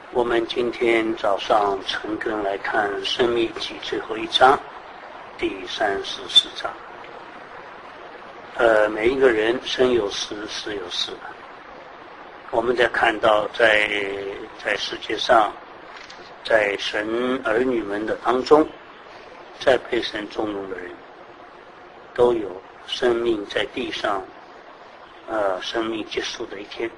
我们今天早上陈根来看《申命记》最后一章，第34章。每一个人生有死，死有死。我们在看到在世界上，在神儿女们的当中，在被神重用的人，都有生命在地上，生命结束的一天。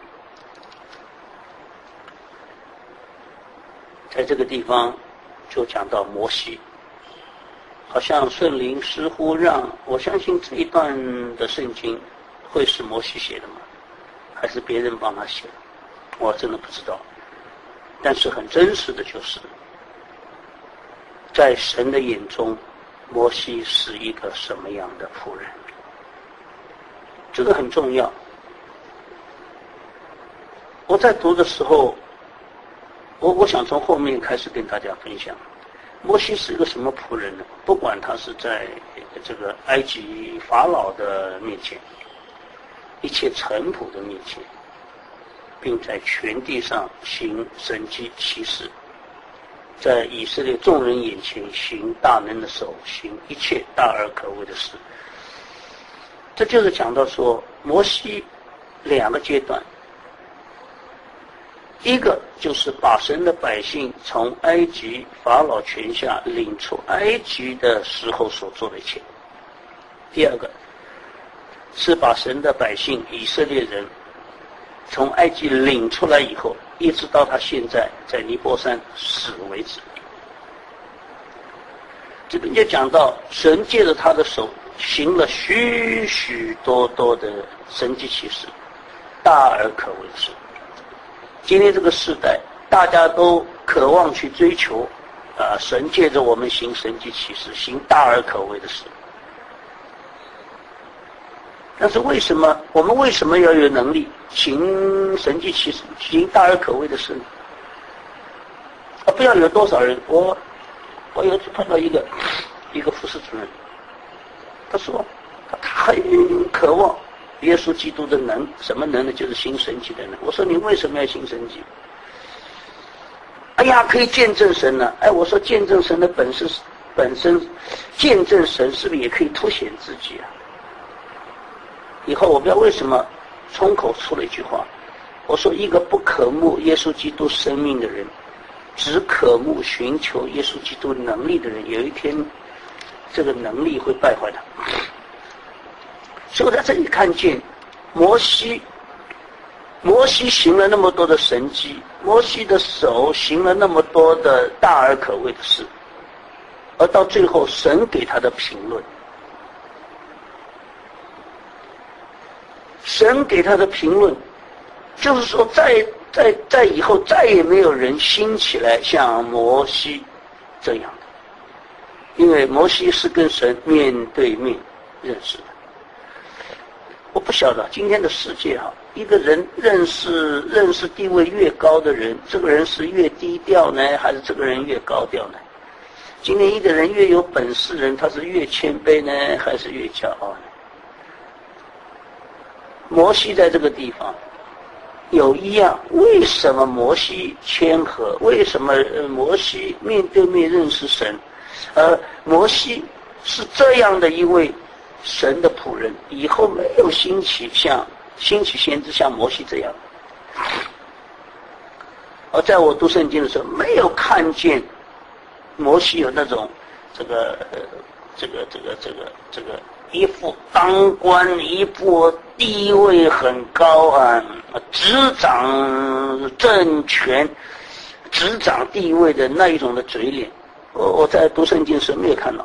在这个地方就讲到摩西，好像圣灵似乎让我相信这一段的圣经会是摩西写的吗？还是别人帮他写的？我真的不知道。但是很真实的就是，在神的眼中，摩西是一个什么样的仆人？这个很重要。我在读的时候，我想从后面开始跟大家分享，摩西是一个什么仆人呢？不管他是在这个埃及法老的面前，一切臣仆的面前，并在全地上行神迹奇事，在以色列众人眼前行大能的手，行一切大而可畏的事。这就是讲到说，摩西两个阶段。一个就是把神的百姓从埃及法老权下领出埃及的时候所做的一切。第二个是把神的百姓以色列人从埃及领出来以后，一直到他现在在尼泊山死为止。这边就讲到神借着他的手行了许许多多的神迹奇事，大而可畏的事。今天这个时代，大家都渴望去追求，神借着我们行神迹奇事，行大而可畏的事。但是我们为什么要有能力行神迹奇事，行大而可畏的事呢？不要有多少人，我有一次碰到一个副事主任，他说他很渴望耶稣基督的能，什么能呢？就是行神迹的能。我说你为什么要行神迹？哎呀，可以见证神呢。我说见证神的本身，见证神是不是也可以凸显自己啊？以后我不知道为什么冲口出了一句话，我说一个不渴慕耶稣基督生命的人，只渴慕寻求耶稣基督能力的人，有一天这个能力会败坏他。所以我在这里看见摩西行了那么多的神迹，摩西的手行了那么多的大而可畏的事，而到最后神给他的评论，神给他的评论就是说在以后再也没有人兴起来像摩西这样的，因为摩西是跟神面对面认识的。我不晓得今天的世界一个人认识地位越高的人，这个人是越低调呢，还是这个人越高调呢？今天一个人越有本事人，他是越谦卑呢，还是越骄傲呢？摩西在这个地方有一样，为什么摩西谦和？为什么摩西面对面认识神？摩西是这样的一位神的仆人，以后没有兴起先知像摩西这样。而在我读圣经的时候，没有看见摩西有那种这个一副当官，一副地位很高执掌政权、执掌地位的那一种的嘴脸。我在读圣经的时候没有看到。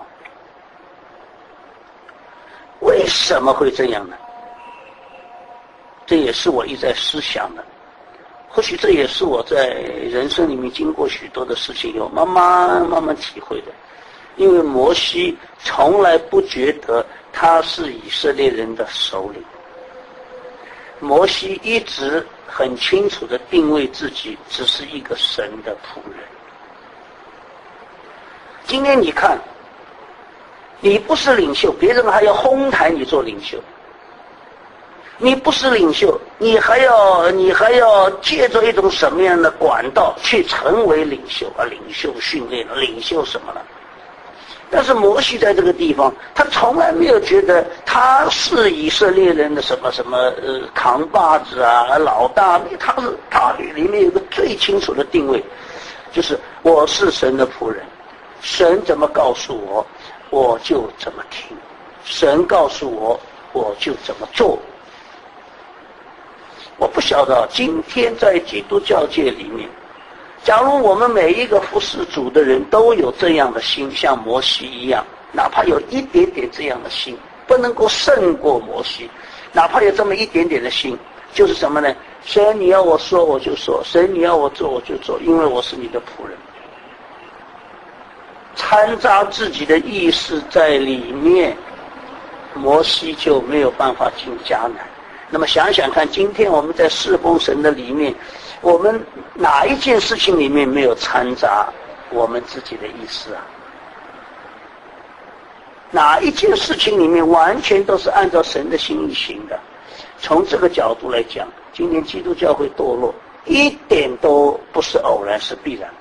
为什么会这样呢？这也是我一直在思想的。或许这也是我在人生里面经过许多的事情有慢慢体会的。因为摩西从来不觉得他是以色列人的首领，摩西一直很清楚地定位自己只是一个神的仆人。今天你看，你不是领袖，别人还要哄抬你做领袖；你不是领袖， 你还要借着一种什么样的管道去成为领袖啊？领袖训练，领袖什么了？但是摩西在这个地方，他从来没有觉得他是以色列人的什么扛把子啊、老大，他里面有个最清楚的定位，就是我是神的仆人，神怎么告诉我，我就怎么听；神告诉我，我就怎么做。我不晓得今天在基督教界里面，假如我们每一个服侍主的人都有这样的心，像摩西一样，哪怕有一点点这样的心，不能够胜过摩西，哪怕有这么一点点的心，就是什么呢？神你要我说我就说，神你要我做我就做，因为我是你的仆人。掺杂自己的意识在里面，摩西就没有办法进迦南。那么想想看，今天我们在侍奉神的里面，我们哪一件事情里面没有掺杂我们自己的意思啊？哪一件事情里面完全都是按照神的心意行的？从这个角度来讲，今天基督教会堕落，一点都不是偶然，是必然的。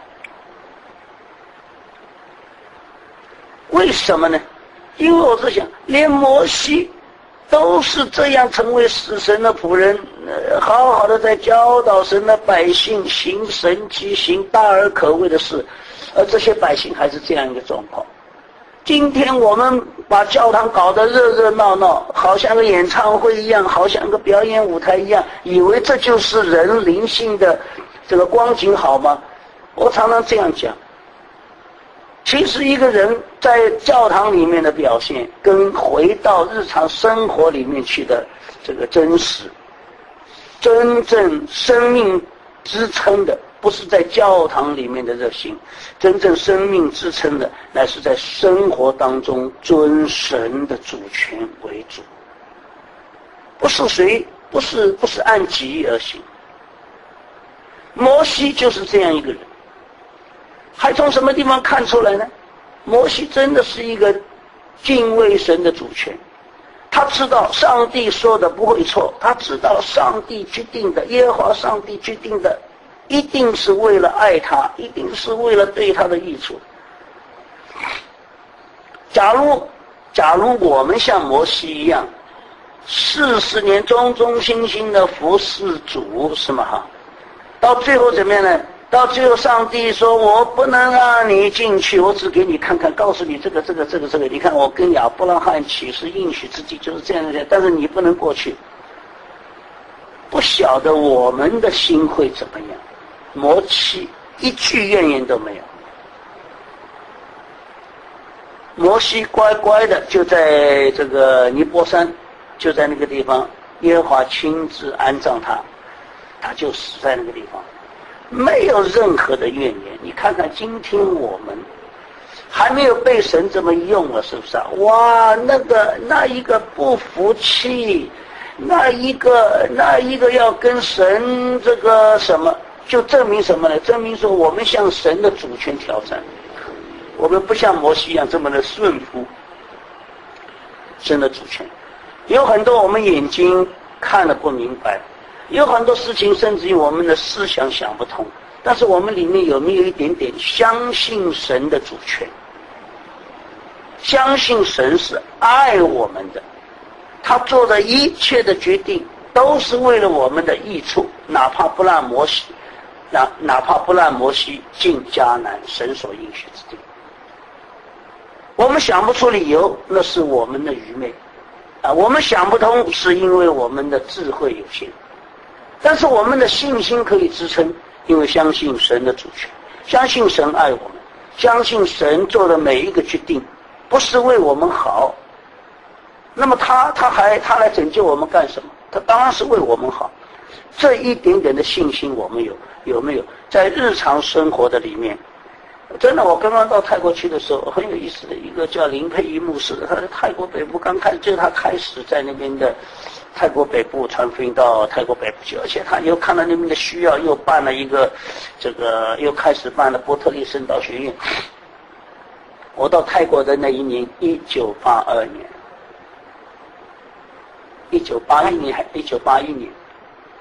为什么呢？因为我在想，连摩西都是这样成为死神的仆人，好好的在教导神的百姓行神迹，行大而可畏的事，而这些百姓还是这样一个状况。今天我们把教堂搞得热热闹闹，好像个演唱会一样，好像个表演舞台一样，以为这就是人灵性的这个光景，好吗？我常常这样讲，其实一个人在教堂里面的表现，跟回到日常生活里面去的这个真实，真正生命支撑的，不是在教堂里面的热心，真正生命支撑的，乃是在生活当中尊神的主权为主，不是按己意而行。摩西就是这样一个人。还从什么地方看出来呢？摩西真的是一个敬畏神的主权，他知道上帝说的不会错，他知道上帝决定的，耶和华上帝决定的，一定是为了爱他，一定是为了对他的益处。假如我们像摩西一样40年忠忠心心的服侍主，是吗？哈，到最后怎么样呢？到最后上帝说，我不能让你进去，我只给你看看，告诉你这个，你看我跟亚伯拉罕起誓应许自己就是这样的，但是你不能过去。不晓得我们的心会怎么样？摩西一句怨言都没有，摩西乖乖的就在这个尼泊山，就在那个地方，耶和华亲自安葬他，他就死在那个地方，没有任何的怨言。你看看今天我们还没有被神这么用了，是不是啊？哇，那一个不服气，那一个要跟神这个什么，就证明什么呢？证明说我们向神的主权挑战，我们不像摩西一样这么的顺服神的主权。有很多我们眼睛看了不明白，有很多事情甚至于我们的思想想不通，但是我们里面有没有一点点相信神的主权，相信神是爱我们的，他做的一切的决定都是为了我们的益处，哪怕不让摩西进迦南神所应许之地。我们想不出理由，那是我们的愚昧啊！我们想不通，是因为我们的智慧有限。但是我们的信心可以支撑，因为相信神的主权，相信神爱我们，相信神做的每一个决定不是为我们好。那么他来拯救我们干什么？他当然是为我们好。这一点点的信心我们有没有在日常生活的里面？真的，我刚刚到泰国去的时候，很有意思的一个叫林佩仪牧师的，他在泰国北部刚开始，就是他开始在那边的泰国北部传福音到泰国北部去，而且他又看到那边的需要，又办了一个又开始办了波特利圣道学院。我到泰国的那一年1981年，1981年，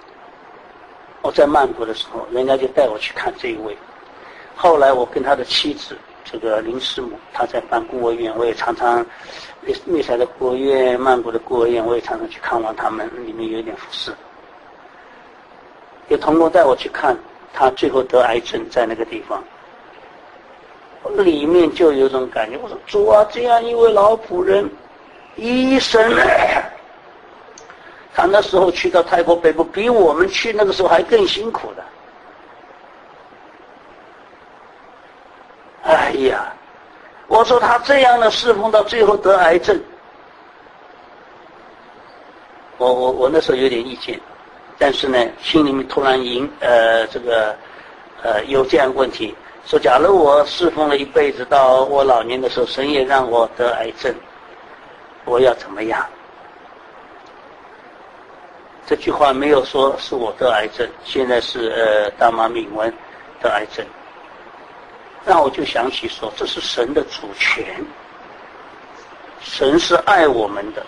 我在曼谷的时候，人家就带我去看这一位。后来我跟他的妻子这个林师母，他在办孤儿院，我也常常密塞的孤儿院、曼谷的孤儿院，我也常常去看望他们，里面有一点服侍。有同工带我去看，他最后得癌症在那个地方，里面就有种感觉，我说主啊，这样一位老仆人，医生，他那时候去到泰国北部，比我们去那个时候还更辛苦的。哎呀，我说他这样的侍奉到最后得癌症，我那时候有点意见，但是呢，心里面突然有这样的问题，说假如我侍奉了一辈子，到我老年的时候，神也让我得癌症，我要怎么样？这句话没有说是我得癌症，现在是大妈敏文得癌症。那我就想起说，这是神的主权，神是爱我们的，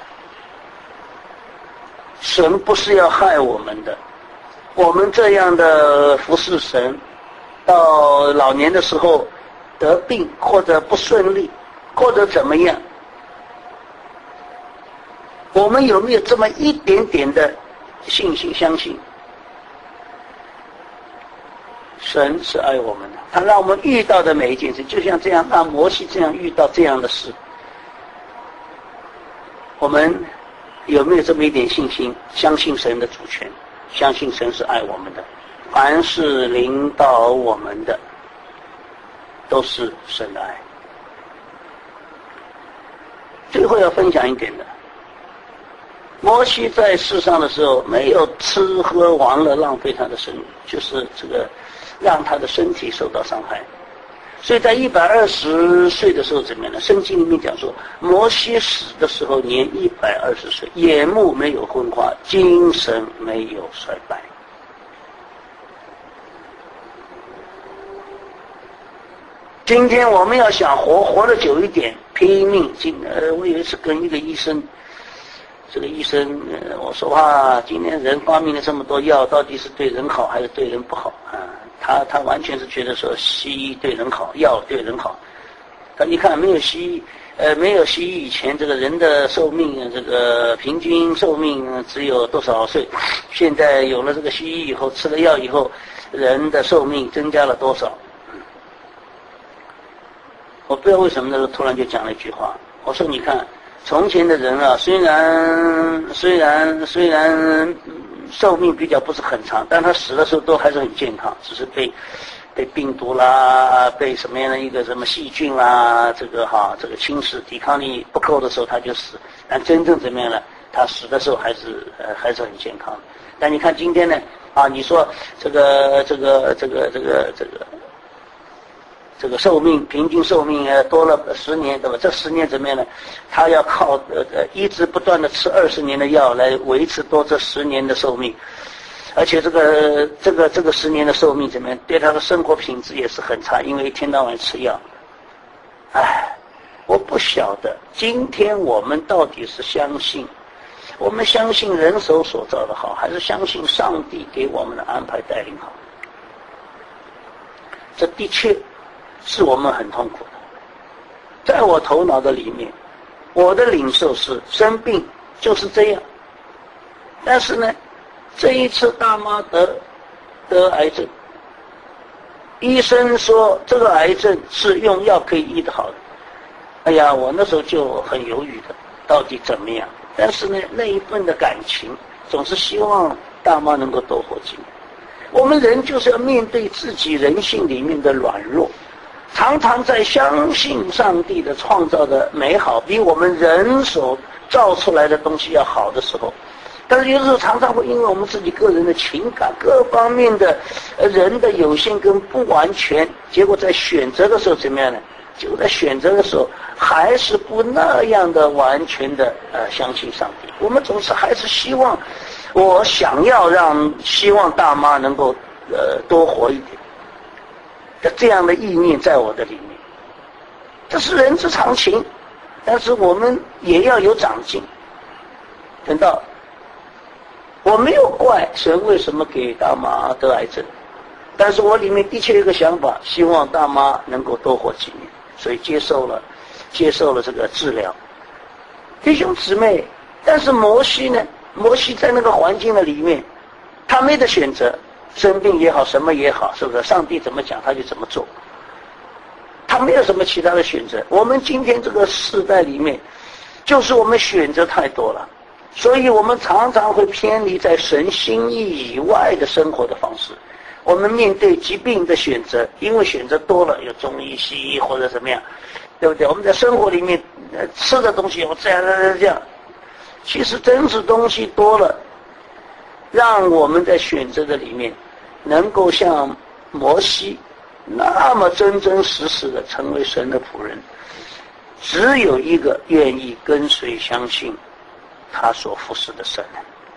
神不是要害我们的。我们这样的服侍神，到老年的时候得病或者不顺利，或者怎么样，我们有没有这么一点点的信心相信神是爱我们的？他让我们遇到的每一件事，就像这样让摩西这样遇到这样的事，我们有没有这么一点信心，相信神的主权，相信神是爱我们的？凡是领导我们的，都是神的爱。最后要分享一点的，摩西在世上的时候，没有吃喝玩乐浪费他的生命，就是这个让他的身体受到伤害。所以在120岁的时候怎么样呢？圣经里面讲说，摩西死的时候年120岁，眼目没有昏花，精神没有衰败。今天我们要想活得久一点，拼命我有一次跟一个医生，这个医生我说话，今天人发明了这么多药，到底是对人好还是对人不好啊？他完全是觉得说西医对人好，药对人好。你看没有西医以前，这个人的寿命，这个平均寿命只有多少岁？现在有了这个西医以后，吃了药以后，人的寿命增加了多少？我不知道为什么那时候突然就讲了一句话，我说你看，从前的人啊，虽然寿命比较不是很长，但他死的时候都还是很健康，只是被病毒啦，被什么样的一个什么细菌啦，这个侵蚀，抵抗力不够的时候他就死。但真正怎么样呢？他死的时候还是很健康的。但你看今天呢，你说这个寿命平均寿命多了10年，对吧？这10年怎么样呢？他要靠一直不断的吃20年的药来维持多这10年的寿命，而且这个10年的寿命怎么样？对他的生活品质也是很差，因为一天到晚吃药。我不晓得今天我们到底是我们相信人手所造的好，还是相信上帝给我们的安排带领好？这的确是我们很痛苦的。在我头脑的里面，我的领受是生病就是这样。但是呢，这一次大妈得癌症，医生说这个癌症是用药可以医得好的。哎呀，我那时候就很犹豫的，到底怎么样？但是呢，那一份的感情总是希望大妈能够多活几年。我们人就是要面对自己人性里面的软弱，常常在相信上帝的创造的美好比我们人所造出来的东西要好的时候，但是有时候常常会因为我们自己个人的情感各方面的人的有限跟不完全，结果在选择的时候怎么样呢？结果在选择的时候还是不那样的完全的相信上帝。我们总是还是希望希望大妈能够多活一点，这样的意念在我的里面，这是人之常情。但是我们也要有长进。等到我没有怪神为什么给大妈得癌症，但是我里面的确有一个想法，希望大妈能够多活几年，所以接受了这个治疗。弟兄姊妹，但是摩西呢？摩西在那个环境的里面，他没得选择，生病也好，什么也好，是不是？上帝怎么讲他就怎么做，他没有什么其他的选择。我们今天这个时代里面，就是我们选择太多了，所以我们常常会偏离在神心意以外的生活的方式。我们面对疾病的选择，因为选择多了，有中医、西医或者怎么样，对不对？我们在生活里面吃的东西有这样，其实真是东西多了，让我们在选择的里面能够像摩西那么真真实实的成为神的仆人，只有一个愿意跟随相信他所服侍的神。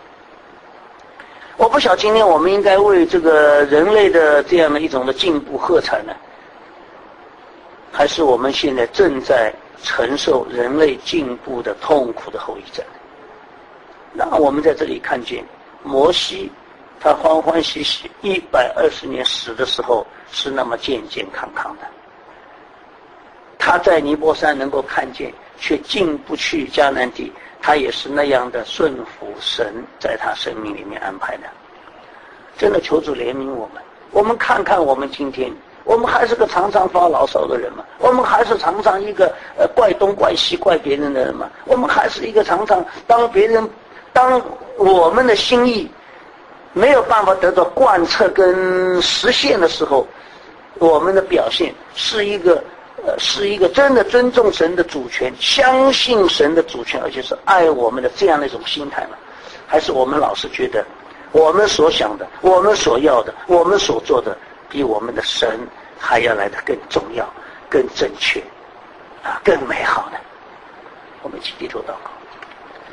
我不晓得今天我们应该为这个人类的这样的一种的进步喝彩呢，还是我们现在正在承受人类进步的痛苦的后遗症？让我们在这里看见摩西他欢欢喜喜120年死的时候是那么健健康康的，他在尼泊山能够看见却进不去迦南地，他也是那样的顺服神在他生命里面安排的。真的求主怜悯我们，我们看看我们今天，我们还是个常常发牢骚的人吗？我们还是常常一个怪东怪西怪别人的人吗？我们还是一个常常当我们的心意没有办法得到贯彻跟实现的时候，我们的表现是一个真的尊重神的主权，相信神的主权，而且是爱我们的这样的一种心态吗？还是我们老是觉得我们所想的，我们所要的，我们所做的比我们的神还要来得更重要，更正确更美好呢？我们一起低头祷告。